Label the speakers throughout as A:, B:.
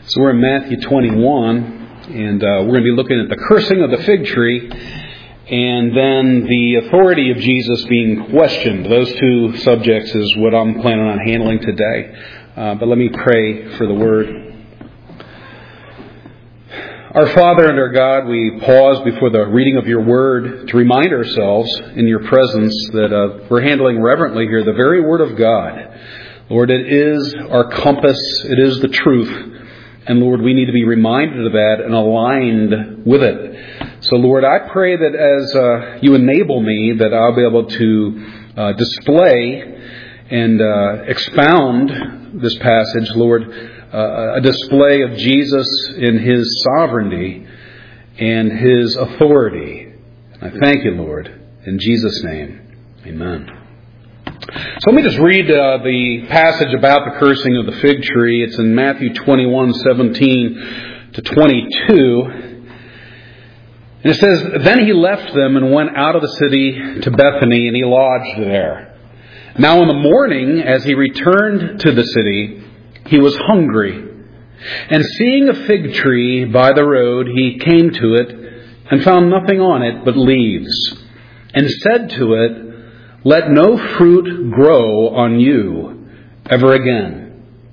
A: So we're in Matthew 21, and we're going to be looking at the cursing of the fig tree and then the authority of Jesus being questioned. Those two subjects is what I'm planning on handling today. But let me pray for the Word. Our Father and our God, we pause before the reading of your Word to remind ourselves in your presence that we're handling reverently here the very Word of God. Lord, it is our compass. It is the truth. And Lord, we need to be reminded of that and aligned with it. So Lord, I pray that as you enable me, that I'll be able to display and expound this passage, Lord, a display of Jesus in His sovereignty and His authority. I thank you, Lord. In Jesus' name, amen. So let me just read the passage about the cursing of the fig tree. It's in Matthew 21:17 to 22. And it says, "Then he left them and went out of the city to Bethany, and he lodged there. Now in the morning, as he returned to the city, he was hungry. And seeing a fig tree by the road, he came to it and found nothing on it but leaves, and said to it, 'Let no fruit grow on you ever again.'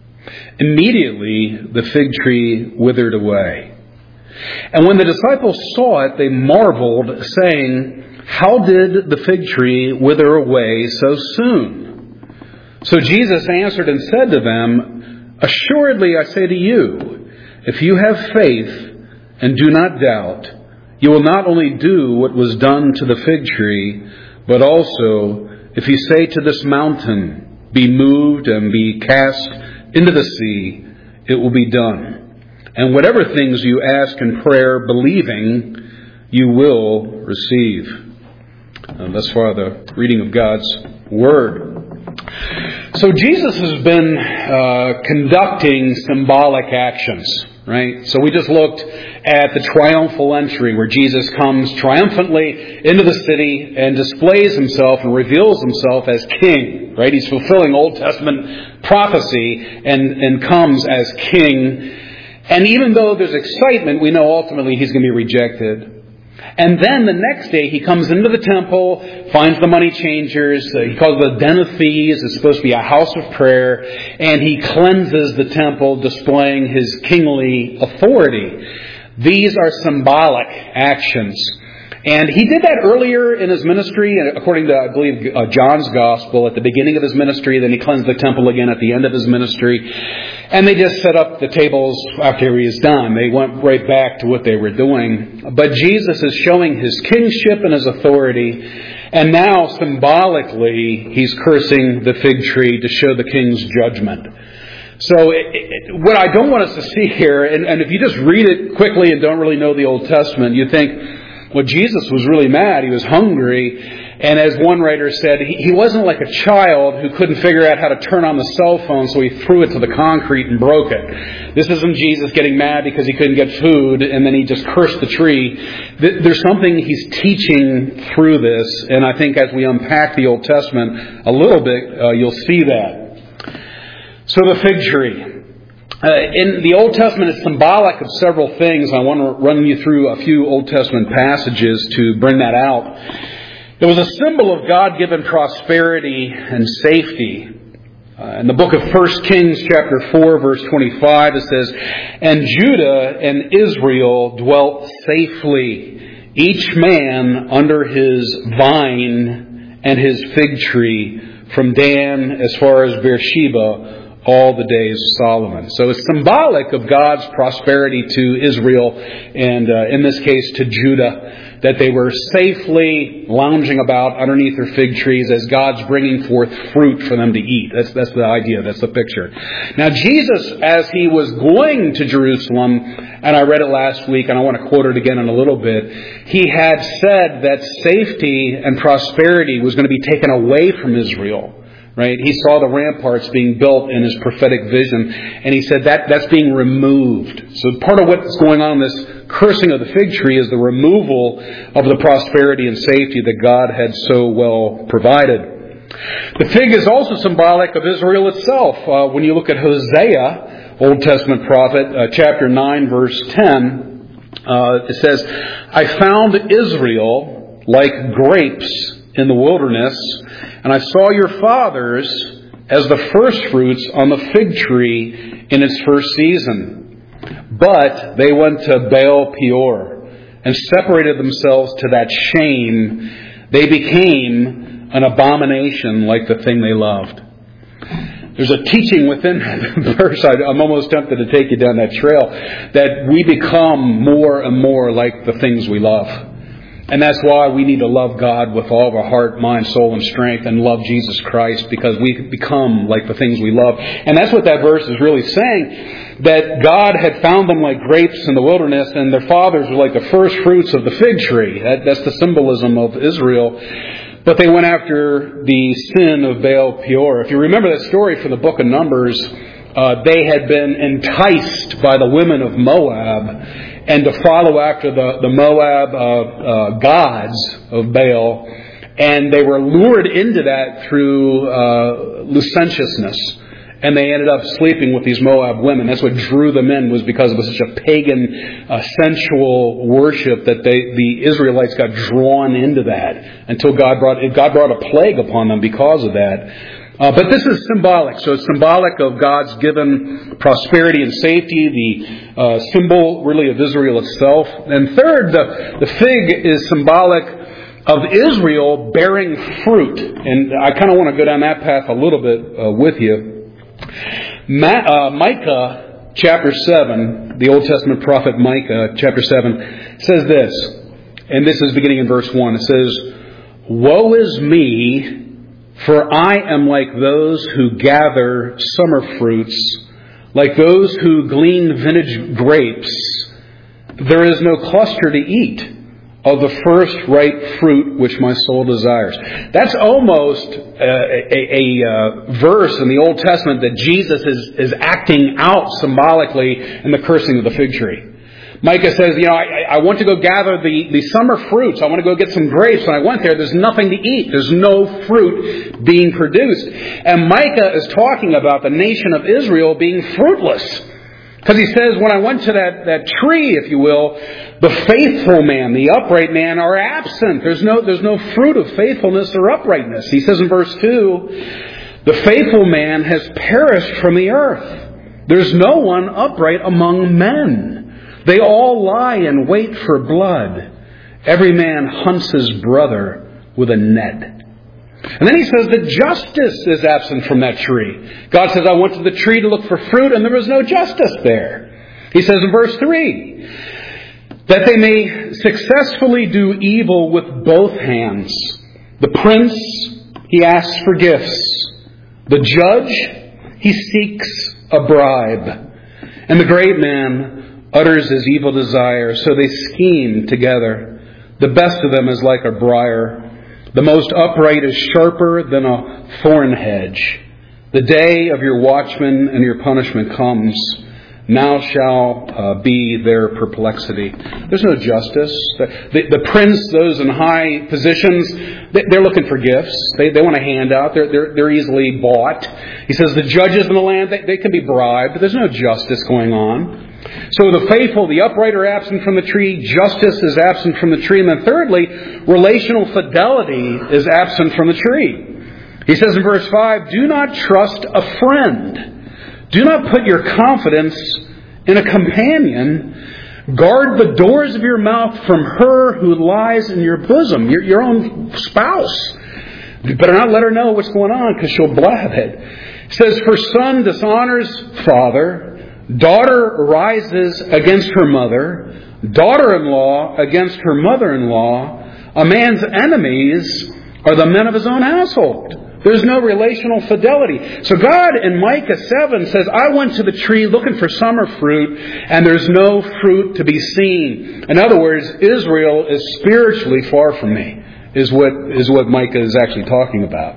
A: Immediately the fig tree withered away. And when the disciples saw it, they marveled, saying, 'How did the fig tree wither away so soon?' So Jesus answered and said to them, 'Assuredly I say to you, if you have faith and do not doubt, you will not only do what was done to the fig tree, but also, if you say to this mountain, be moved and be cast into the sea, it will be done. And whatever things you ask in prayer, believing, you will receive.'" Thus far, the reading of God's Word. So Jesus has been conducting symbolic actions, right? So we just looked at the triumphal entry where Jesus comes triumphantly into the city and displays himself and reveals himself as king, right? He's fulfilling Old Testament prophecy and comes as king. And even though there's excitement, we know ultimately he's going to be rejected. And then the next day he comes into the temple, finds the money changers. He calls it the den of thieves. It's supposed to be a house of prayer. And he cleanses the temple, displaying his kingly authority. These are symbolic actions. And he did that earlier in his ministry, according to, I believe, John's Gospel, at the beginning of his ministry. Then he cleansed the temple again at the end of his ministry. And they just set up the tables after he was done. They went right back to what they were doing. But Jesus is showing his kingship and his authority. And now, symbolically, he's cursing the fig tree to show the king's judgment. So what I don't want us to see here, and if you just read it quickly and don't really know the Old Testament, you think, well, Jesus was really mad. He was hungry. And as one writer said, he wasn't like a child who couldn't figure out how to turn on the cell phone, so he threw it to the concrete and broke it. This isn't Jesus getting mad because he couldn't get food and then he just cursed the tree. There's something he's teaching through this. And I think as we unpack the Old Testament a little bit, you'll see that. So the fig tree. In the Old Testament, it's symbolic of several things. I want to run you through a few Old Testament passages to bring that out. It was a symbol of God-given prosperity and safety. In the book of 1 Kings chapter 4, verse 25, it says, "And Judah and Israel dwelt safely, each man under his vine and his fig tree, from Dan as far as Beersheba, all the days of Solomon." So it's symbolic of God's prosperity to Israel and in this case to Judah, that they were safely lounging about underneath their fig trees as God's bringing forth fruit for them to eat. That's the idea. That's the picture. Now Jesus, as he was going to Jerusalem, and I read it last week and I want to quote it again in a little bit, he had said that safety and prosperity was going to be taken away from Israel. Right? He saw the ramparts being built in his prophetic vision, and he said that's being removed. So part of what's going on in this cursing of the fig tree is the removal of the prosperity and safety that God had so well provided. The fig is also symbolic of Israel itself. When you look at Hosea Old Testament prophet, chapter 9, verse 10, it says, I found Israel like grapes in the wilderness, and I saw your fathers as the firstfruits on the fig tree in its first season. But they went to Baal Peor and separated themselves to that shame. They became an abomination like the thing they loved. There's a teaching within that verse. I'm almost tempted to take you down that trail, that we become more and more like the things we love. And that's why we need to love God with all of our heart, mind, soul, and strength, and love Jesus Christ, because we become like the things we love. And that's what that verse is really saying, that God had found them like grapes in the wilderness, and their fathers were like the first fruits of the fig tree. That's the symbolism of Israel. But they went after the sin of Baal Peor. If you remember that story from the book of Numbers, they had been enticed by the women of Moab and to follow after the Moab gods of Baal. And they were lured into that through licentiousness. And they ended up sleeping with these Moab women. That's what drew them in, was because it was such a pagan, sensual worship that the Israelites got drawn into that until God brought a plague upon them because of that. But this is symbolic. So it's symbolic of God's given prosperity and safety, the symbol really of Israel itself. And third, the fig is symbolic of Israel bearing fruit. And I kind of want to go down that path a little bit with you. Micah chapter 7, the Old Testament prophet Micah chapter 7 says this, and this is beginning in verse 1. It says, Woe is me, for I am like those who gather summer fruits, like those who glean vintage grapes. There is no cluster to eat of the first ripe fruit which my soul desires. That's almost a verse in the Old Testament that Jesus is acting out symbolically in the cursing of the fig tree. Micah says, I want to go gather the summer fruits. I want to go get some grapes. When I went there, there's nothing to eat. There's no fruit being produced. And Micah is talking about the nation of Israel being fruitless. Because he says, when I went to that tree, if you will, the faithful man, the upright man are absent. There's no fruit of faithfulness or uprightness. He says in verse 2, the faithful man has perished from the earth. There's no one upright among men. They all lie in wait for blood. Every man hunts his brother with a net. And then he says that justice is absent from that tree. God says, I went to the tree to look for fruit, and there was no justice there. He says in verse 3, that they may successfully do evil with both hands. The prince, he asks for gifts. The judge, he seeks a bribe. And the great man utters his evil desire, so they scheme together. The best of them is like a briar. The most upright is sharper than a thorn hedge. The day of your watchman and your punishment comes. Now shall be their perplexity. There's no justice. The prince, those in high positions, they're looking for gifts. They want a handout. They're easily bought. He says the judges in the land, they can be bribed. There's no justice going on. So the faithful, the upright are absent from the tree. Justice is absent from the tree. And then thirdly, relational fidelity is absent from the tree. He says in verse 5, do not trust a friend. Do not put your confidence in a companion. Guard the doors of your mouth from her who lies in your bosom, your own spouse. You better not let her know what's going on, because she'll blab it. It says, for son dishonors father. Daughter rises against her mother. Daughter-in-law against her mother-in-law. A man's enemies are the men of his own household. There's no relational fidelity. So God in Micah 7 says, I went to the tree looking for summer fruit, and there's no fruit to be seen. In other words, Israel is spiritually far from me, is what Micah is actually talking about.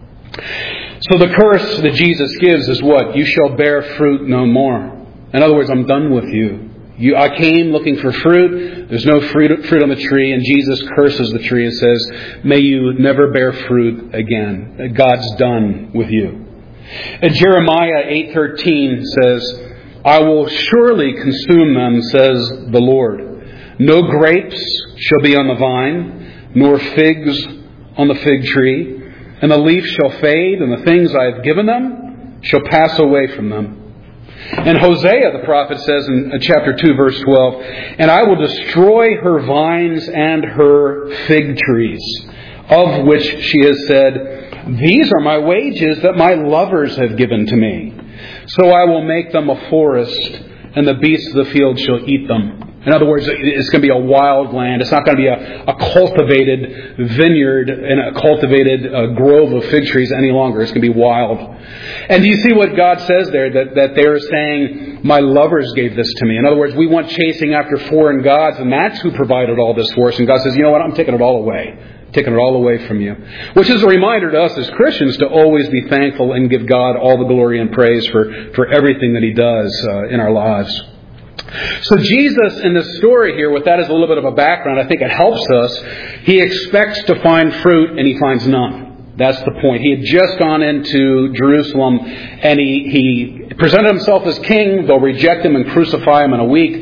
A: So the curse that Jesus gives is what? You shall bear fruit no more. In other words, I'm done with you. I came looking for fruit. There's no fruit on the tree. And Jesus curses the tree and says, may you never bear fruit again. God's done with you. And Jeremiah 8:13 says, I will surely consume them, says the Lord. No grapes shall be on the vine, nor figs on the fig tree, and the leaf shall fade, and the things I have given them shall pass away from them. And Hosea, the prophet, says in chapter 2, verse 12, and I will destroy her vines and her fig trees, of which she has said, these are my wages that my lovers have given to me. So I will make them a forest, and the beasts of the field shall eat them. In other words, it's going to be a wild land. It's not going to be a cultivated vineyard and a cultivated grove of fig trees any longer. It's going to be wild. And do you see what God says there? That they're saying, my lovers gave this to me. In other words, we went chasing after foreign gods, and that's who provided all this for us. And God says, you know what? I'm taking it all away. Taking it all away from you. Which is a reminder to us as Christians to always be thankful and give God all the glory and praise for everything that He does in our lives. So Jesus in this story here, with that as a little bit of a background, I think it helps us. He expects to find fruit and he finds none. That's the point. He had just gone into Jerusalem and he presented himself as king. They'll reject him and crucify him in a week.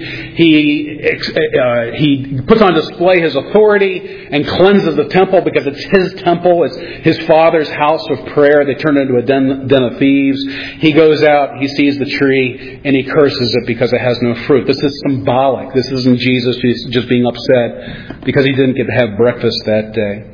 A: He puts on display his authority and cleanses the temple because it's his temple. It's his father's house of prayer. They turn it into a den of thieves. He goes out, he sees the tree, and he curses it because it has no fruit. This is symbolic. This isn't Jesus just being upset because he didn't get to have breakfast that day.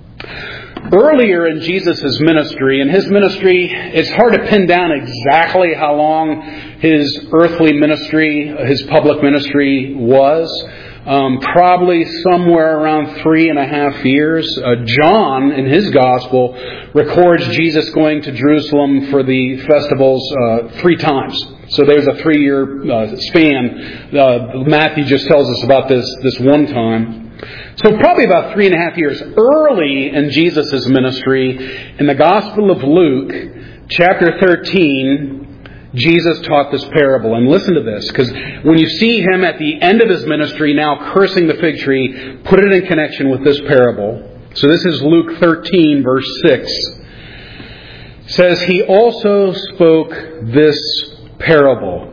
A: Earlier in Jesus' ministry, it's hard to pin down exactly how long his earthly ministry, his public ministry was. Probably somewhere around 3.5 years. John, in his gospel, records Jesus going to Jerusalem for the festivals 3 times. So there's a 3-year span. Matthew just tells us about this one time. So probably about 3.5 years early in Jesus' ministry, in the Gospel of Luke, chapter 13, Jesus taught this parable. And listen to this, because when you see him at the end of his ministry now cursing the fig tree, put it in connection with this parable. So this is Luke 13, verse 6. It says, he also spoke this parable.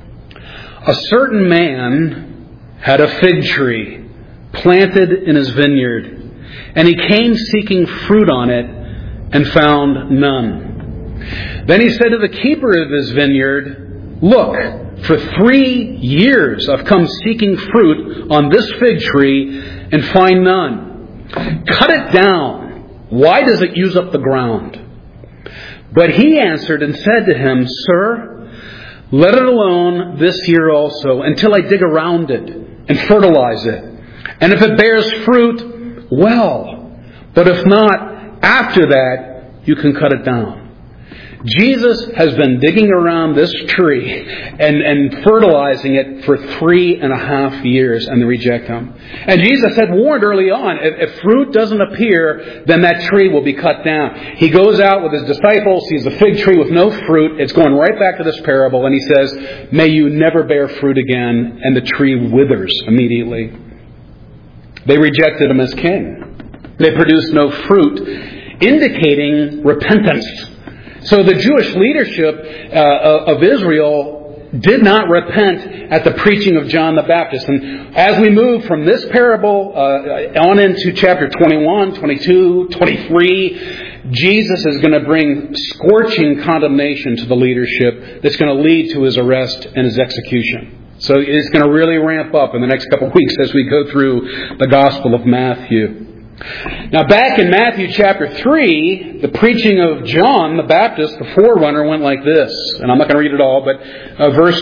A: A certain man had a fig tree planted in his vineyard, and he came seeking fruit on it and found none. Then he said to the keeper of his vineyard, look, for 3 years I've come seeking fruit on this fig tree and find none. Cut it down. Why does it use up the ground? But he answered and said to him, Sir, let it alone this year also, until I dig around it and fertilize it. And if it bears fruit, well. But if not, after that, you can cut it down. Jesus has been digging around this tree and fertilizing it for 3.5 years, and they reject him. And Jesus had warned early on, if fruit doesn't appear, then that tree will be cut down. He goes out with his disciples, sees a fig tree with no fruit. It's going right back to this parable, and he says, may you never bear fruit again, and the tree withers immediately. They rejected him as king. They produced no fruit, indicating repentance. So the Jewish leadership of Israel did not repent at the preaching of John the Baptist. And as we move from this parable on into chapter 21, 22, 23, Jesus is going to bring scorching condemnation to the leadership that's going to lead to his arrest and his execution. So it's going to really ramp up in the next couple of weeks as we go through the Gospel of Matthew. Now back in Matthew chapter 3, the preaching of John the Baptist, the forerunner, went like this. And I'm not going to read it all, but verse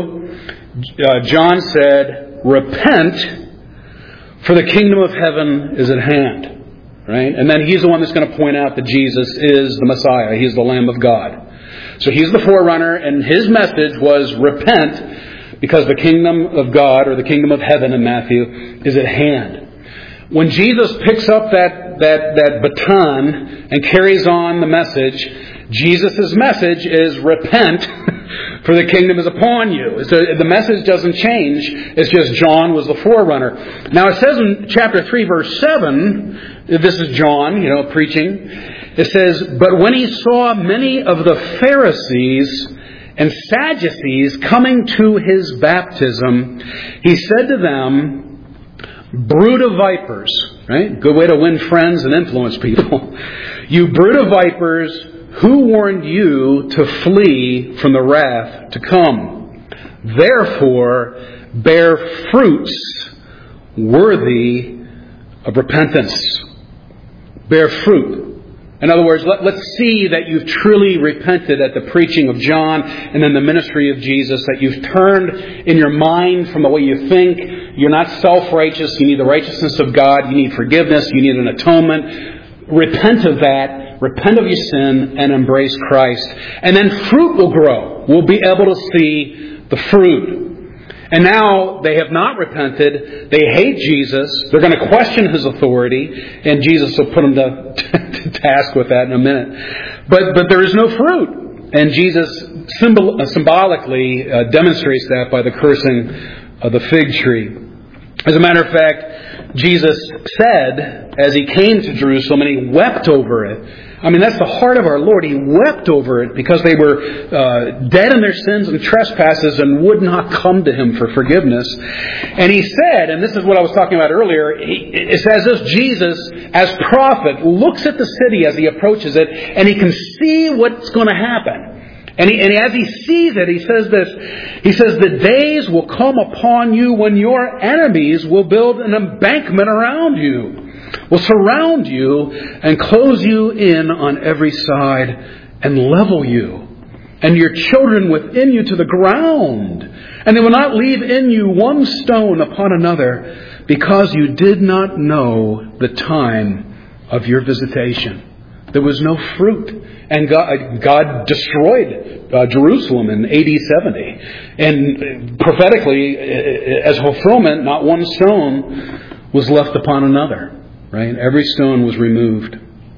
A: 2, John said, repent, for the kingdom of heaven is at hand. Right? And then he's the one that's going to point out that Jesus is the Messiah. He's the Lamb of God. So he's the forerunner, and his message was repent, because the kingdom of God, or the kingdom of heaven in Matthew, is at hand. When Jesus picks up that baton and carries on the message, Jesus' message is repent, for the kingdom is upon you. So the message doesn't change. It's just John was the forerunner. Now it says in chapter 3, verse 7, this is John, preaching. It says, but when he saw many of the Pharisees and Sadducees coming to his baptism, he said to them, brood of vipers, right? Good way to win friends and influence people. You brood of vipers, who warned you to flee from the wrath to come? Therefore, bear fruits worthy of repentance. Bear fruit. In other words, let's see that you've truly repented at the preaching of John and then the ministry of Jesus, that you've turned in your mind from the way you think. You're not self-righteous. You need the righteousness of God. You need forgiveness. You need an atonement. Repent of that. Repent of your sin and embrace Christ. And then fruit will grow. We'll be able to see the fruit. And now they have not repented. They hate Jesus. They're going to question his authority. And Jesus will put them to task with that in a minute. But there is no fruit. And Jesus symbolically demonstrates that by the cursing of the fig tree. As a matter of fact, Jesus said, as he came to Jerusalem, and he wept over it. I mean, that's the heart of our Lord. He wept over it because they were dead in their sins and trespasses and would not come to him for forgiveness. And he said, and this is what I was talking about earlier, it says this: Jesus, as prophet, looks at the city as he approaches it, and he can see what's going to happen. And as he sees it, he says this. He says, the days will come upon you when your enemies will build an embankment around you, will surround you and close you in on every side and level you and your children within you to the ground. And they will not leave in you one stone upon another, because you did not know the time of your visitation. There was no fruit. And God destroyed Jerusalem in AD 70. And prophetically, as fulfillment, not one stone was left upon another. Right? Every stone was removed.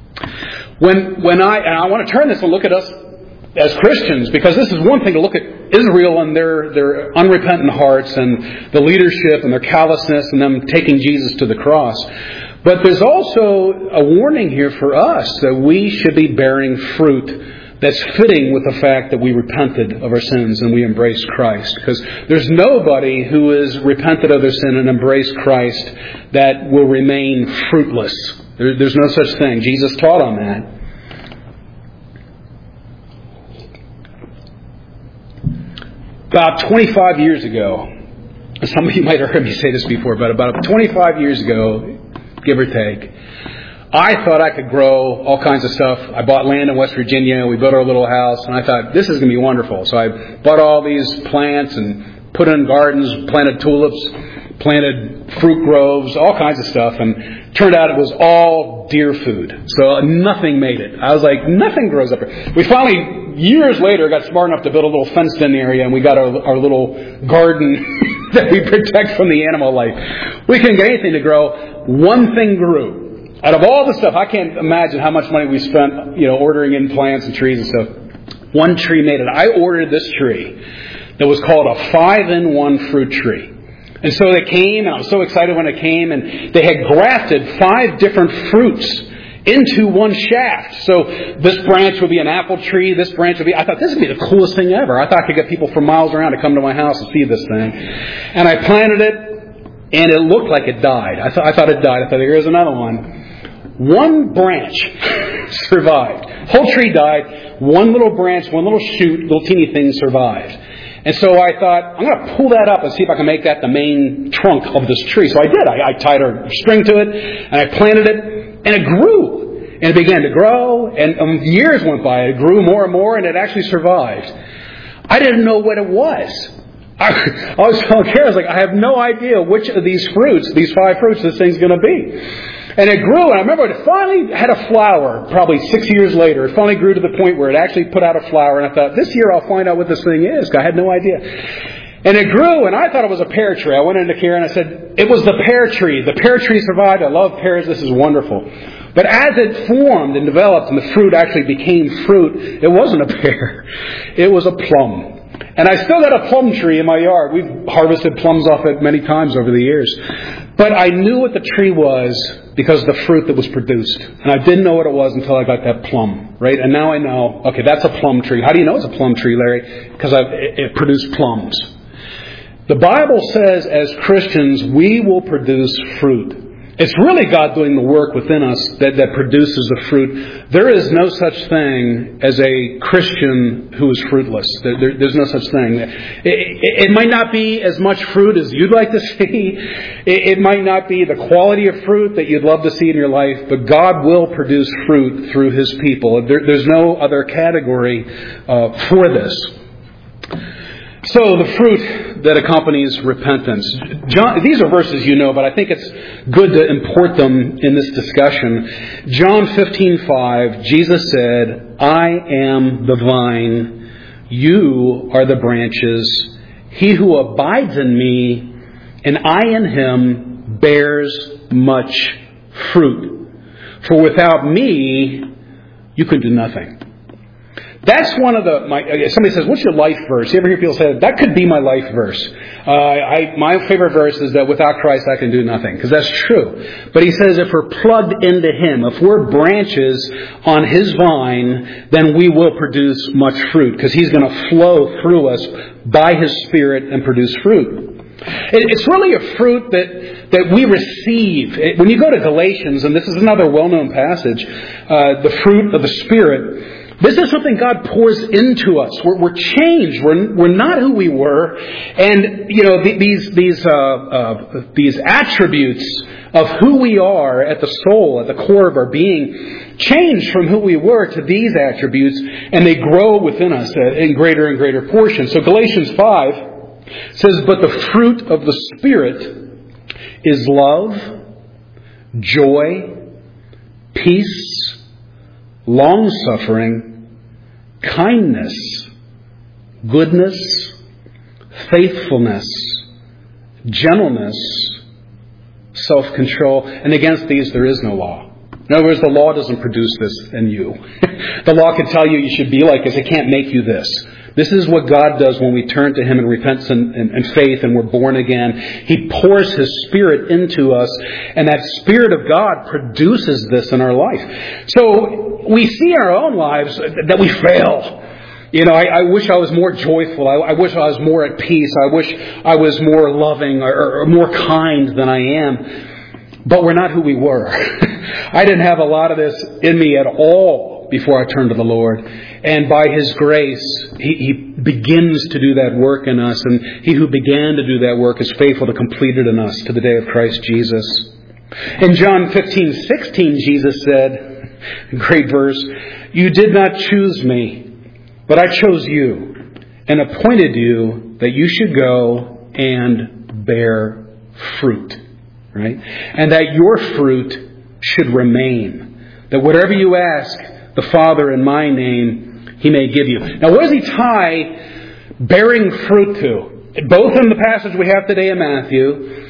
A: And I want to turn this and look at us as Christians, because this is one thing to look at Israel and their unrepentant hearts and the leadership and their callousness and them taking Jesus to the cross. But there's also a warning here for us that we should be bearing fruit that's fitting with the fact that we repented of our sins and we embraced Christ. Because there's nobody who has repented of their sin and embraced Christ that will remain fruitless. There's no such thing. Jesus taught on that. About 25 years ago, some of you might have heard me say this before, but about 25 years ago, give or take, I thought I could grow all kinds of stuff. I bought land in West Virginia. We built our little house, and I thought, this is going to be wonderful. So I bought all these plants and put in gardens, planted tulips, planted fruit groves, all kinds of stuff, and turned out it was all deer food. So nothing made it. I was like, nothing grows up here. We finally, years later, got smart enough to build a little fenced-in area, and we got our little garden that we protect from the animal life. We couldn't get anything to grow. One thing grew. Out of all the stuff, I can't imagine how much money we spent, ordering in plants and trees and stuff. One tree made it. I ordered this tree that was called a 5-in-1 fruit tree. And so they came, and I was so excited when it came, and they had grafted 5 different fruits into one shaft. So this branch would be an apple tree, this branch would be... I thought, this would be the coolest thing ever. I thought I could get people from miles around to come to my house and see this thing. And I planted it, and it looked like it died. I thought it died. I thought, here's another one. One branch survived. Whole tree died. One little branch, one little shoot, little teeny thing survived. And so I thought, I'm going to pull that up and see if I can make that the main trunk of this tree. So I did. I tied a string to it, and I planted it, and it grew. And it began to grow, and years went by. It grew more and more, and it actually survived. I didn't know what it was. I was telling Kara, I was like, I have no idea which of these fruits, these 5 fruits, this thing's going to be. And it grew, and I remember it finally had a flower, probably 6 years later. It finally grew to the point where it actually put out a flower, and I thought, this year I'll find out what this thing is. I had no idea. And it grew, and I thought it was a pear tree. I went into Karen and I said, it was the pear tree. The pear tree survived. I love pears. This is wonderful. But as it formed and developed and the fruit actually became fruit, it wasn't a pear. It was a plum. And I still got a plum tree in my yard. We've harvested plums off it many times over the years. But I knew what the tree was because of the fruit that was produced. And I didn't know what it was until I got that plum, right? And now I know, okay, that's a plum tree. How do you know it's a plum tree, Larry? Because it produced plums. The Bible says as Christians, we will produce fruit. It's really God doing the work within us that produces the fruit. There is no such thing as a Christian who is fruitless. There's no such thing. It might not be as much fruit as you'd like to see. It might not be the quality of fruit that you'd love to see in your life, but God will produce fruit through His people. There's no other category for this. So the fruit that accompanies repentance. These are verses you know, but I think it's good to import them in this discussion. John 15:5, Jesus said, I am the vine, you are the branches. He who abides in me, and I in him, bears much fruit. For without me, you can do nothing. That's one of somebody says, what's your life verse? You ever hear people say that? That could be my life verse. My favorite verse is that without Christ I can do nothing, because that's true. But he says if we're plugged into Him, if we're branches on His vine, then we will produce much fruit, because He's going to flow through us by His Spirit and produce fruit. It's really a fruit that we receive. When you go to Galatians, and this is another well-known passage, the fruit of the Spirit, this is something God pours into us. We're changed. We're not who we were, and these attributes of who we are at the soul, at the core of our being, change from who we were to these attributes, and they grow within us in greater and greater portions. So Galatians 5 says, "But the fruit of the Spirit is love, joy, peace, long-suffering, kindness, goodness, faithfulness, gentleness, self-control. And against these there is no law." In other words, the law doesn't produce this in you. The law can tell you should be like this. It can't make you this. This is what God does when we turn to Him in repentance and faith and we're born again. He pours His Spirit into us, and that Spirit of God produces this in our life. So we see in our own lives that we fail. I wish I was more joyful. I wish I was more at peace. I wish I was more loving or more kind than I am. But we're not who we were. I didn't have a lot of this in me at all before I turned to the Lord. And by His grace, He begins to do that work in us. And He who began to do that work is faithful to complete it in us to the day of Christ Jesus. In John 15:16, Jesus said, great verse, "You did not choose me, but I chose you and appointed you that you should go and bear fruit." Right? And that your fruit should remain. That whatever you ask the Father in my name, He may give you. Now, what does He tie bearing fruit to? Both in the passage we have today in Matthew,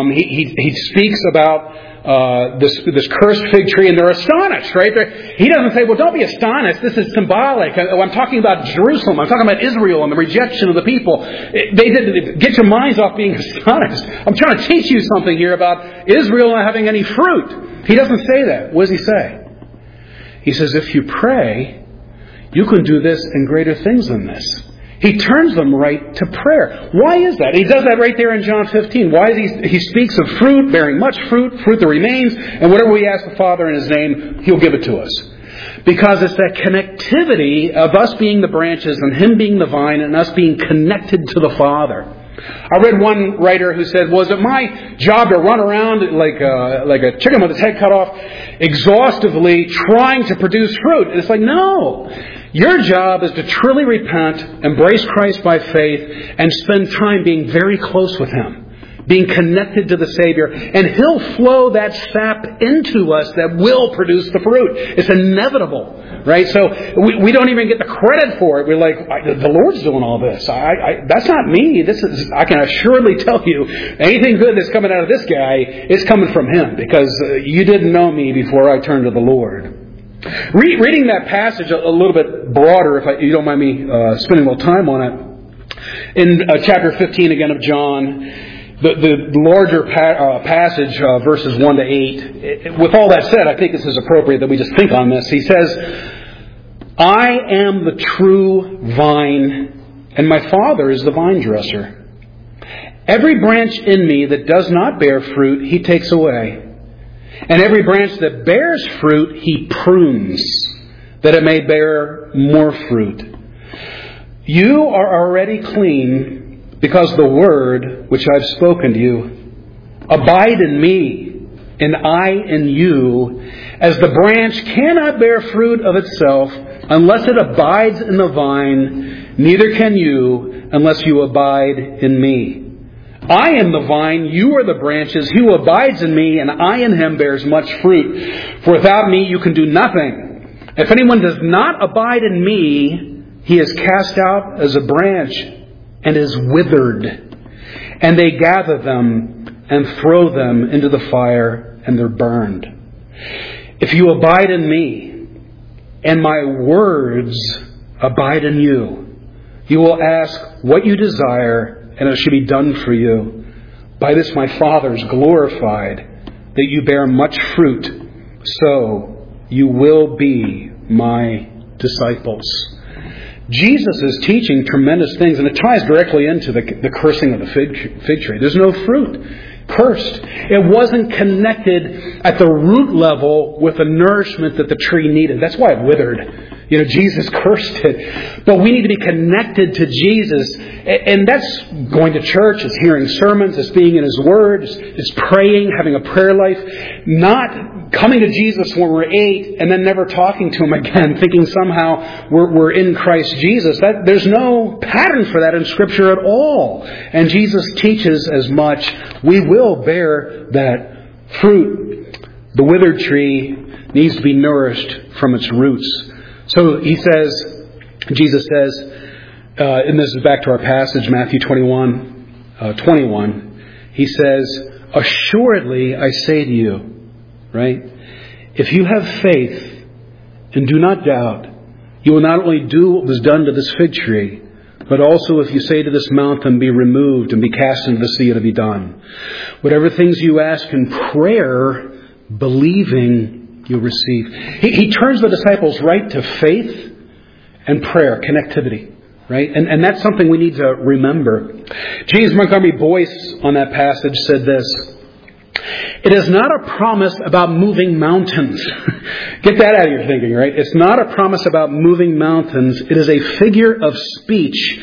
A: He speaks about this cursed fig tree, and they're astonished, right? He doesn't say, well, don't be astonished. This is symbolic. I'm talking about Jerusalem. I'm talking about Israel and the rejection of the people. They didn't get your minds off being astonished. I'm trying to teach you something here about Israel not having any fruit. He doesn't say that. What does He say? He says, if you pray, you can do this and greater things than this. He turns them right to prayer. Why is that? He does that right there in John 15. Why is he speaks of fruit, bearing much fruit, fruit that remains, and whatever we ask the Father in His name, He'll give it to us. Because it's that connectivity of us being the branches and Him being the vine and us being connected to the Father. I read one writer who said, was it my job to run around like a chicken with its head cut off, exhaustively trying to produce fruit? And it's like, no. Your job is to truly repent, embrace Christ by faith, and spend time being very close with Him, being connected to the Savior, and He'll flow that sap into us that will produce the fruit. It's inevitable, right? So we don't even get the credit for it. We're like, the Lord's doing all this. That's not me. I can assuredly tell you, anything good that's coming out of this guy is coming from Him, because you didn't know me before I turned to the Lord. Reading that passage a little bit broader, if you don't mind me spending a little time on it, in chapter 15 again of John, the larger passage, verses 1 to 8, with all that said, I think this is appropriate that we just think on this. He says, I am the true vine, and my Father is the vine dresser. Every branch in me that does not bear fruit, He takes away. And every branch that bears fruit, He prunes, that it may bear more fruit. You are already clean because the word which I've spoken to you. Abide in me, and I in you, as the branch cannot bear fruit of itself unless it abides in the vine, neither can you unless you abide in me. I am the vine, you are the branches. He who abides in me, and I in him, bears much fruit. For without me you can do nothing. If anyone does not abide in me, he is cast out as a branch and is withered. And they gather them and throw them into the fire, and they're burned. If you abide in me, and my words abide in you, you will ask what you desire, and it shall be done for you. By this my Father is glorified, that you bear much fruit, so you will be my disciples. Jesus is teaching tremendous things, and it ties directly into the cursing of the fig tree. There's no fruit. Cursed. It wasn't connected at the root level with the nourishment that the tree needed. That's why it withered. Jesus cursed it. But we need to be connected to Jesus. And that's going to church, it's hearing sermons, it's being in His Word, it's praying, having a prayer life. Not coming to Jesus when we're 8 and then never talking to Him again, thinking somehow we're in Christ Jesus. There's no pattern for that in Scripture at all. And Jesus teaches as much. We will bear that fruit. The withered tree needs to be nourished from its roots. So Jesus says, and this is back to our passage, Matthew 21, He says, assuredly I say to you, right? If you have faith and do not doubt, you will not only do what was done to this fig tree, but also if you say to this mountain, be removed and be cast into the sea, it'll be done. Whatever things you ask in prayer, believing, you'll receive. He turns the disciples right to faith and prayer, connectivity. Right? And that's something we need to remember. James Montgomery Boyce on that passage said this: it is not a promise about moving mountains. Get that out of your thinking, right? It's not a promise about moving mountains. It is a figure of speech,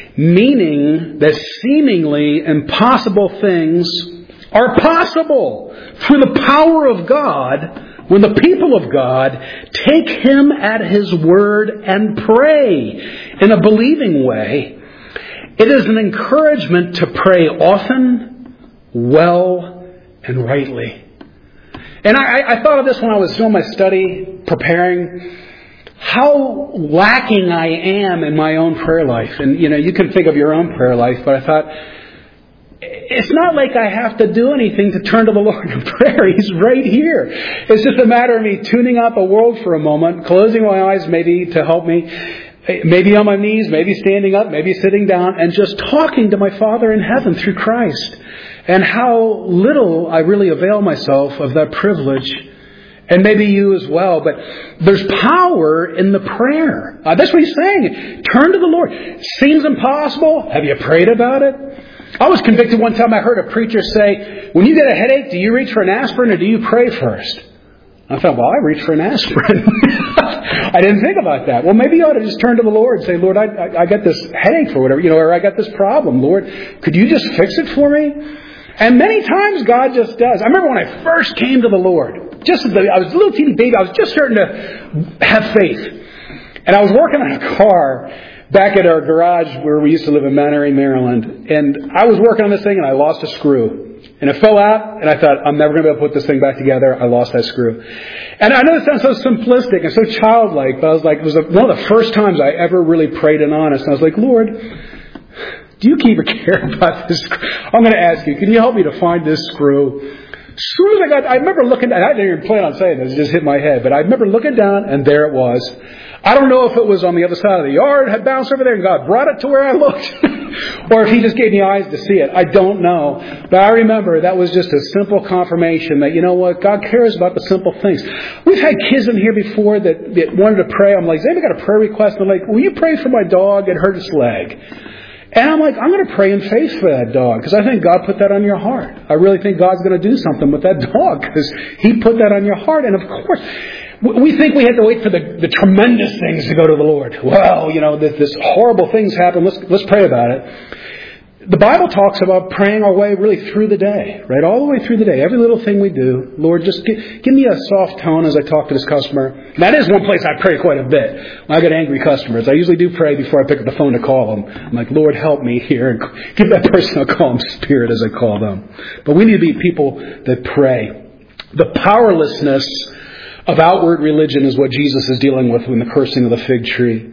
A: meaning that seemingly impossible things are possible through the power of God when the people of God take Him at His word and pray in a believing way. It is an encouragement to pray often, well, and rightly. And I thought of this when I was doing my study, preparing, how lacking I am in my own prayer life. And, you can think of your own prayer life, but I thought, it's not like I have to do anything to turn to the Lord in prayer. He's right here. It's just a matter of me tuning out the world for a moment, closing my eyes maybe to help me, maybe on my knees, maybe standing up, maybe sitting down, and just talking to my Father in heaven through Christ. And how little I really avail myself of that privilege. And maybe you as well. But there's power in the prayer. That's what He's saying. Turn to the Lord. Seems impossible. Have you prayed about it? I was convicted one time. I heard a preacher say, when you get a headache, do you reach for an aspirin or do you pray first? I thought, well, I reach for an aspirin. I didn't think about that. Well, maybe you ought to just turn to the Lord and say, Lord, I got this headache or whatever, or I got this problem. Lord, could you just fix it for me? And many times God just does. I remember when I first came to the Lord, I was a little teeny baby. I was just starting to have faith. And I was working on a car back at our garage where we used to live in Mount Airy, Maryland. And I was working on this thing and I lost a screw. And it fell out and I thought, I'm never going to be able to put this thing back together. I lost that screw. And I know it sounds so simplistic and so childlike, but I was like, it was one of the first times I ever really prayed and honest. And I was like, Lord, do you even care about this screw? I'm going to ask you, can you help me to find this screw? As soon as I remember looking, and I didn't even plan on saying this, it just hit my head, but I remember looking down and there it was. I don't know if it was on the other side of the yard, had bounced over there and God brought it to where I looked. Or if He just gave me eyes to see it. I don't know. But I remember that was just a simple confirmation that, you know what, God cares about the simple things. We've had kids in here before that wanted to pray. I'm like, has anybody got a prayer request? And they're like, will you pray for my dog? It hurt its leg. And I'm like, I'm going to pray in faith for that dog because I think God put that on your heart. I really think God's going to do something with that dog because He put that on your heart. And of course, we think we have to wait for the tremendous things to go to the Lord. Well, you know, this horrible things happen. Let's pray about it. The Bible talks about praying our way really through the day, right? All the way through the day. Every little thing we do. Lord, just give me a soft tone as I talk to this customer. And that is one place I pray quite a bit. When I get angry customers, I usually do pray before I pick up the phone to call them. I'm like, Lord, help me here. And give that person a calm spirit as I call them. But we need to be people that pray. The powerlessness of outward religion is what Jesus is dealing with in the cursing of the fig tree.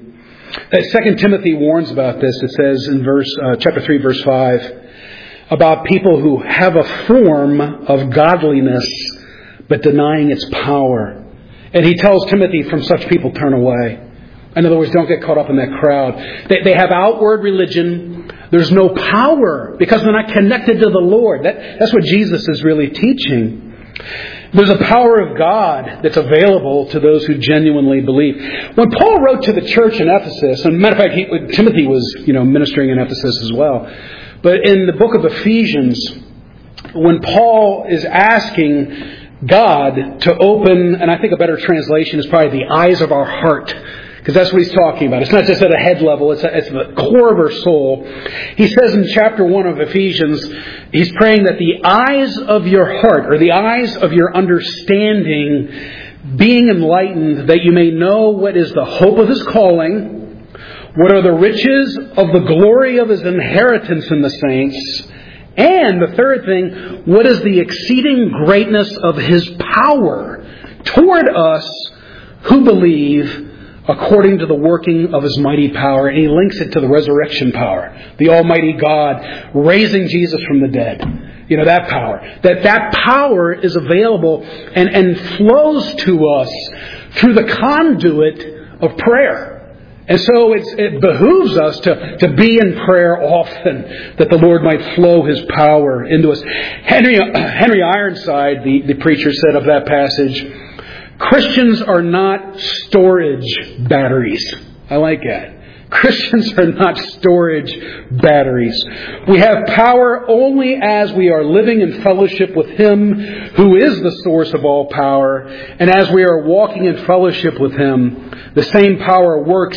A: 2 Timothy warns about this. It says in chapter 3, verse 5, about people who have a form of godliness but denying its power. And he tells Timothy, from such people turn away. In other words, don't get caught up in that crowd. They have outward religion. There's no power because they're not connected to the Lord. That's what Jesus is really teaching. There's a power of God that's available to those who genuinely believe. When Paul wrote to the church in Ephesus, and matter of fact, Timothy was, ministering in Ephesus as well. But in the book of Ephesians, when Paul is asking God to open, and I think a better translation is probably the eyes of our heart, because that's what he's talking about. It's not just at a head level. It's the core of our soul. He says in chapter 1 of Ephesians, he's praying that the eyes of your heart, or the eyes of your understanding, being enlightened, that you may know what is the hope of His calling, what are the riches of the glory of His inheritance in the saints, and the third thing, what is the exceeding greatness of His power toward us who believe, according to the working of His mighty power. And he links it to the resurrection power. The Almighty God raising Jesus from the dead. That power. That power is available and flows to us through the conduit of prayer. And so it behooves us to be in prayer often, that the Lord might flow His power into us. Henry Ironside, the preacher, said of that passage, Christians are not storage batteries. I like that. Christians are not storage batteries. We have power only as we are living in fellowship with Him who is the source of all power. And as we are walking in fellowship with Him, the same power works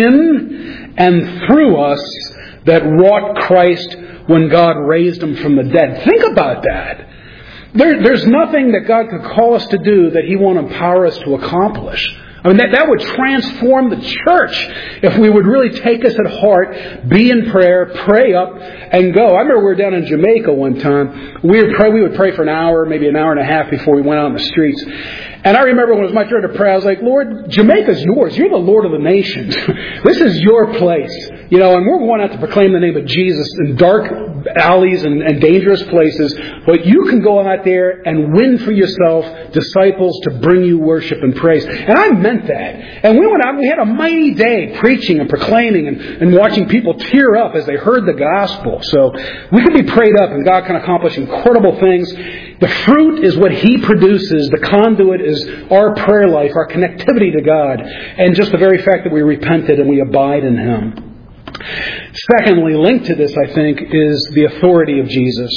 A: in and through us that wrought Christ when God raised Him from the dead. Think about that. There's nothing that God could call us to do that He won't empower us to accomplish. I mean, that would transform the church if we would really take us at heart, be in prayer, pray up, and go. I remember we were down in Jamaica one time. We would pray for an hour, maybe an hour and a half before we went out on the streets. And I remember when it was my turn to pray, I was like, Lord, Jamaica's yours. You're the Lord of the nations. This is your place. And we're going out to proclaim the name of Jesus in dark alleys and dangerous places. But you can go out there and win for yourself disciples to bring you worship and praise. And I meant that. And we went out and we had a mighty day preaching and proclaiming and watching people tear up as they heard the gospel. So we can be prayed up and God can accomplish incredible things. The fruit is what He produces. The conduit is our prayer life, our connectivity to God, and just the very fact that we repented and we abide in Him. Secondly, linked to this, I think, is the authority of Jesus.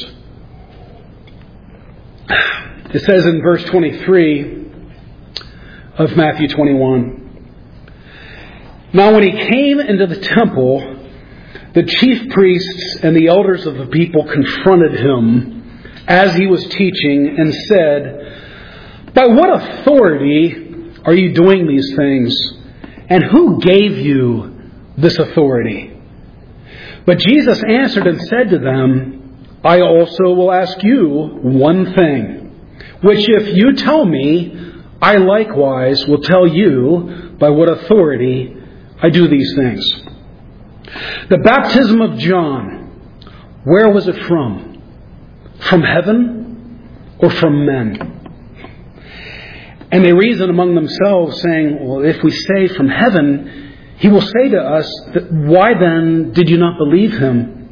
A: It says in verse 23 of Matthew 21, Now when He came into the temple, the chief priests and the elders of the people confronted Him as He was teaching and said, By what authority are you doing these things? And who gave you this authority? But Jesus answered and said to them, I also will ask you one thing, which if you tell me, I likewise will tell you by what authority I do these things. The baptism of John, where was it from? From heaven or from men? And they reason among themselves, saying, Well, if we say from heaven, He will say to us, Why then did you not believe Him?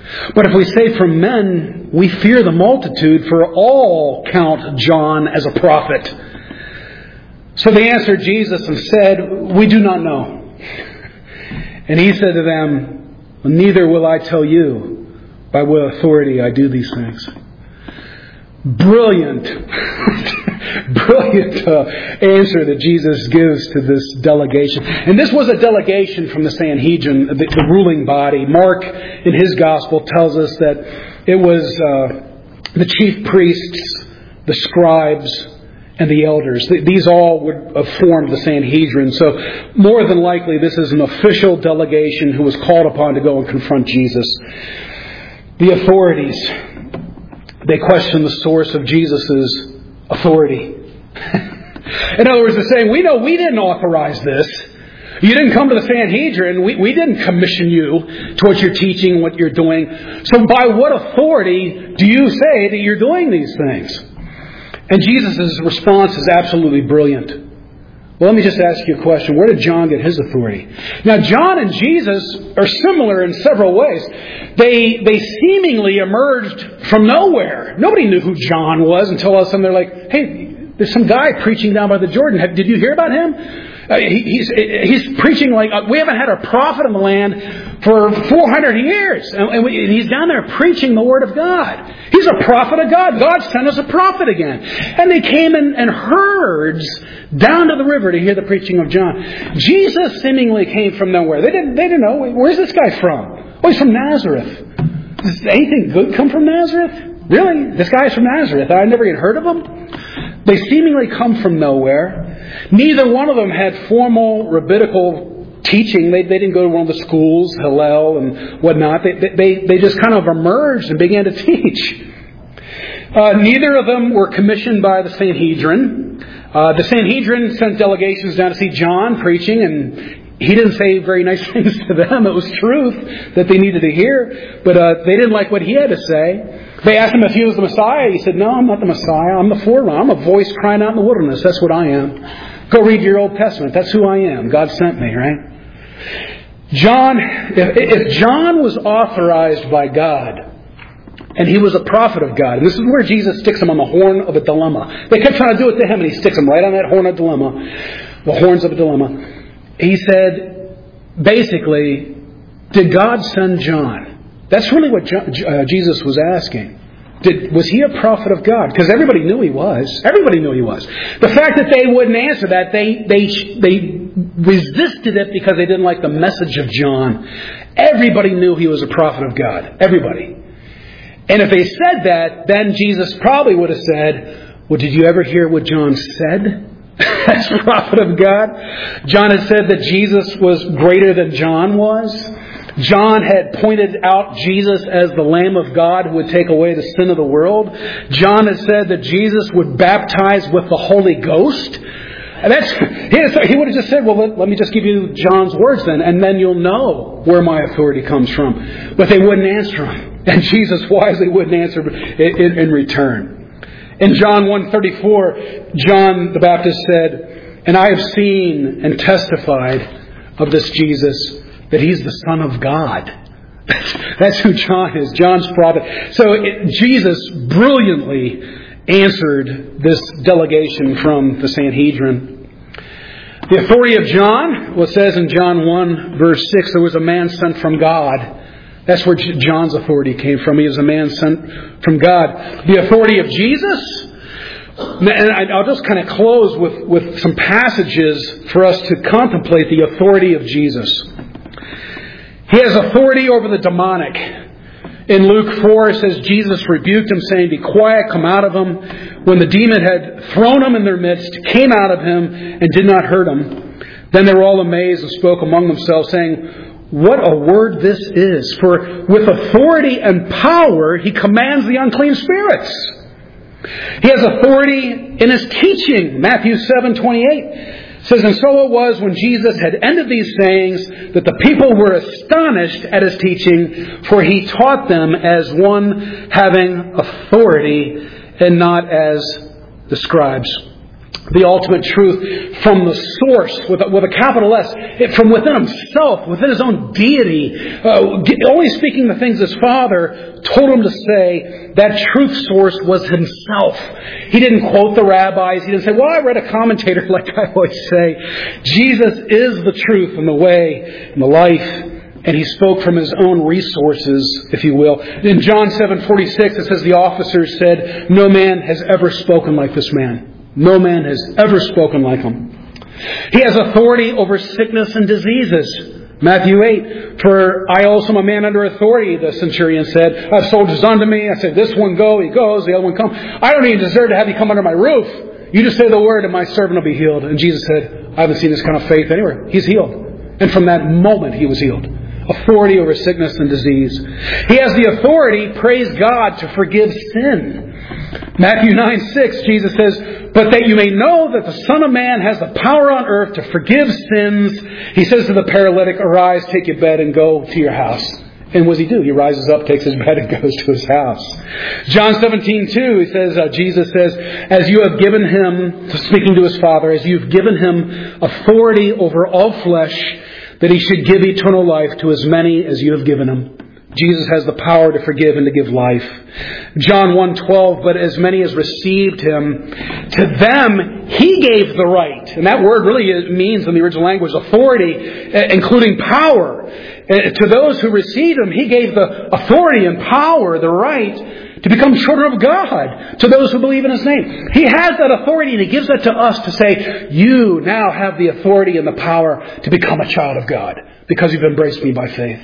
A: But if we say from men, we fear the multitude, for all count John as a prophet. So they answered Jesus and said, we do not know. And he said to them, neither will I tell you by what authority I do these things. Brilliant answer that Jesus gives to this delegation. And this was a delegation from the Sanhedrin, the ruling body. Mark, in his gospel, tells us that it was the chief priests, the scribes, and the elders. These all would have formed the Sanhedrin. So more than likely, this is an official delegation who was called upon to go and confront Jesus. The authorities, they question the source of Jesus' authority. In other words, they're saying, we know we didn't authorize this. You didn't come to the Sanhedrin. We didn't commission you to what you're teaching, what you're doing. So by what authority do you say that you're doing these things? And Jesus' response is absolutely brilliant. Well, let me just ask you a question. Where did John get his authority? Now, John and Jesus are similar in several ways. They seemingly emerged from nowhere. Nobody knew who John was until all of a sudden they're like, hey, there's some guy preaching down by the Jordan. Did you hear about him? He's preaching like we haven't had a prophet in the land for 400 years. And he's down there preaching the Word of God. He's a prophet of God. God sent us a prophet again. And they came in herds down to the river to hear the preaching of John. Jesus seemingly came from nowhere. They didn't know. Where's this guy from? Oh, he's from Nazareth. Does anything good come from Nazareth? Really? This guy's from Nazareth. I never even heard of him. They seemingly come from nowhere. Neither one of them had formal rabbinical teaching. They didn't go to one of the schools, Hillel and whatnot. They just kind of emerged and began to teach. Neither of them were commissioned by the Sanhedrin. The Sanhedrin sent delegations down to see John preaching, and he didn't say very nice things to them. It was truth that they needed to hear, but they didn't like what he had to say. They asked him if he was the Messiah. He said, no, I'm not the Messiah. I'm the forerunner. I'm a voice crying out in the wilderness. That's what I am. Go read your Old Testament. That's who I am. God sent me, right? If John was authorized by God, and he was a prophet of God, and this is where Jesus sticks him on the horn of a dilemma. They kept trying to do it to him, and he sticks him right on that horn of dilemma, the horns of a dilemma. He said, basically, did God send John? That's really what Jesus was asking. Was he a prophet of God? Because everybody knew he was. Everybody knew he was. The fact that they wouldn't answer that, they resisted it because they didn't like the message of John. Everybody knew he was a prophet of God. Everybody. And if they said that, then Jesus probably would have said, well, did you ever hear what John said? As prophet of God. John had said that Jesus was greater than John was. John had pointed out Jesus as the Lamb of God who would take away the sin of the world. John had said that Jesus would baptize with the Holy Ghost. And he would have just said, well, let me just give you John's words then, and then you'll know where my authority comes from. But they wouldn't answer him. And Jesus wisely wouldn't answer in return. In John 1:34, John the Baptist said, and I have seen and testified of this Jesus, that he's the Son of God. That's who John is, John's prophet. So Jesus brilliantly answered this delegation from the Sanhedrin. The authority of John, what says in John 1 verse 6, there was a man sent from God. That's where John's authority came from. He was a man sent from God. The authority of Jesus, and I'll just kind of close with some passages for us to contemplate the authority of Jesus. He has authority over the demonic. In Luke 4, it says, Jesus rebuked him, saying, be quiet, come out of him. When the demon had thrown him in their midst, came out of him, and did not hurt him. Then they were all amazed and spoke among themselves, saying, what a word this is. For with authority and power, he commands the unclean spirits. He has authority in his teaching. Matthew 7:28 says, and so it was when Jesus had ended these sayings that the people were astonished at his teaching, for he taught them as one having authority and not as the scribes. the ultimate truth from the source, with a capital S, from within himself, within his own deity, only speaking the things his Father told him to say. That truth source was himself. He didn't quote the rabbis. He didn't say, well, I read a commentator, like I always say. Jesus is the truth and the way and the life. And he spoke from his own resources, if you will. In John 7:46, it says, the officers said, no man has ever spoken like this man. No man has ever spoken like him. He has authority over sickness and diseases. Matthew 8, for I also am a man under authority, the centurion said. I have soldiers under me. I said, this one go, he goes, the other one come. I don't even deserve to have you come under my roof. You just say the word and my servant will be healed. And Jesus said, I haven't seen this kind of faith anywhere. He's healed. And from that moment he was healed. Authority over sickness and disease. He has the authority, praise God, to forgive sin. Matthew 9:6, Jesus says, but that you may know that the Son of Man has the power on earth to forgive sins. He says to the paralytic, arise, take your bed and go to your house. And what does he do? He rises up, takes his bed and goes to his house. John 17:2, he says, Jesus says, as you have given him, speaking to his Father, as you've given him authority over all flesh, that he should give eternal life to as many as you have given him. Jesus has the power to forgive and to give life. John 1:12, but as many as received him, to them he gave the right. And that word really means in the original language authority, including power. To those who received him, he gave the authority and power, the right, to become children of God, to those who believe in his name. He has that authority, and he gives that to us to say, you now have the authority and the power to become a child of God because you've embraced me by faith.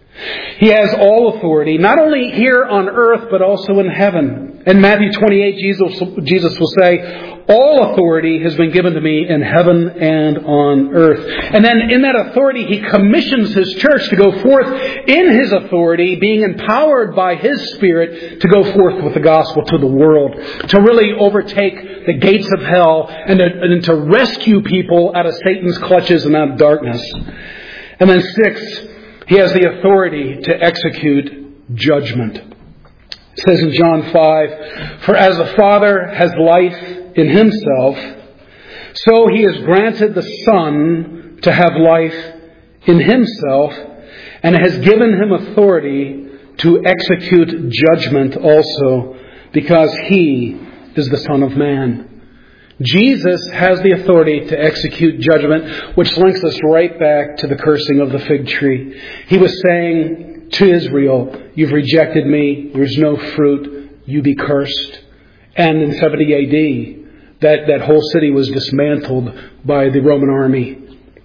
A: He has all authority, not only here on earth, but also in heaven. In Matthew 28, Jesus will say, all authority has been given to me in heaven and on earth. And then in that authority, he commissions his church to go forth in his authority, being empowered by his Spirit to go forth with the gospel to the world, to really overtake the gates of hell and to rescue people out of Satan's clutches and out of darkness. And then 6, he has the authority to execute judgment. It says in John 5, for as the Father has life in himself, so he has granted the Son to have life in himself, and has given him authority to execute judgment also, because he is the Son of Man. Jesus has the authority to execute judgment, which links us right back to the cursing of the fig tree. He was saying to Israel, you've rejected me, there's no fruit, you be cursed. And in 70 AD, that whole city was dismantled by the Roman army.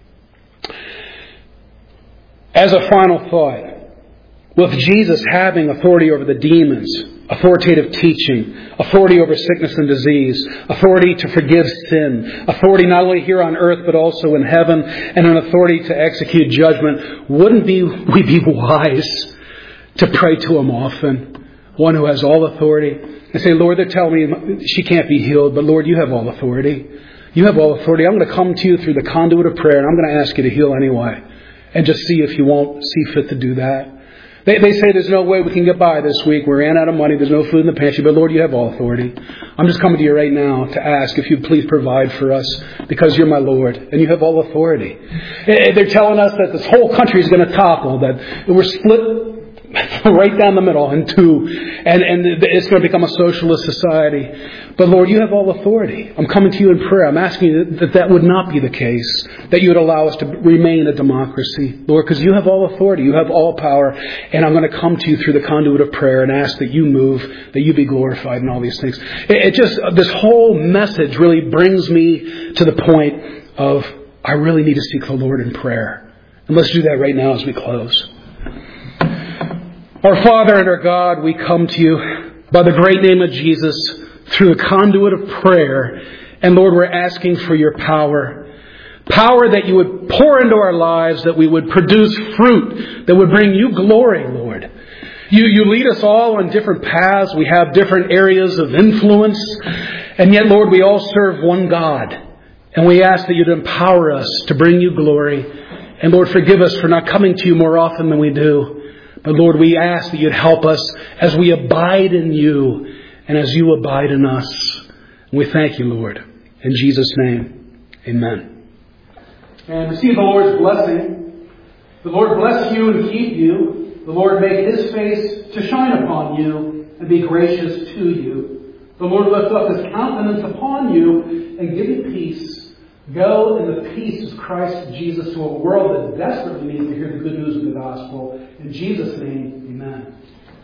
A: As a final thought, with Jesus having authority over the demons, authoritative teaching, authority over sickness and disease, authority to forgive sin, authority not only here on earth but also in heaven, and an authority to execute judgment, wouldn't we be wise to pray to him often, one who has all authority, and say, Lord, they're telling me she can't be healed, but Lord, you have all authority. You have all authority. I'm going to come to you through the conduit of prayer, and I'm going to ask you to heal anyway, and just see if you won't see fit to do that. They say there's no way we can get by this week. We ran out of money. There's no food in the pantry. But Lord, you have all authority. I'm just coming to you right now to ask if you'd please provide for us, because you're my Lord and you have all authority. They're telling us that this whole country is going to topple, that we're split right down the middle in two, and it's going to become a socialist society. But Lord, you have all authority. I'm coming to you in prayer. I'm asking you that would not be the case, that you would allow us to remain a democracy, Lord, because you have all authority. You have all power. And I'm going to come to you through the conduit of prayer and ask that you move, that you be glorified in all these things. This whole message really brings me to the point of, I really need to seek the Lord in prayer. And let's do that right now as we close. Our Father and our God, we come to you by the great name of Jesus through the conduit of prayer. And Lord, we're asking for your power. Power that you would pour into our lives, that we would produce fruit, that would bring you glory, Lord. You lead us all on different paths. We have different areas of influence. And yet, Lord, we all serve one God. And we ask that you'd empower us to bring you glory. And Lord, forgive us for not coming to you more often than we do. But Lord, we ask that you'd help us as we abide in you and as you abide in us. And we thank you, Lord. In Jesus' name, amen.
B: And receive the Lord's blessing. The Lord bless you and keep you. The Lord make His face to shine upon you and be gracious to you. The Lord lift up His countenance upon you and give you peace. Go in the peace of Christ Jesus to a world that desperately needs to hear the good news of the gospel. In Jesus' name, amen.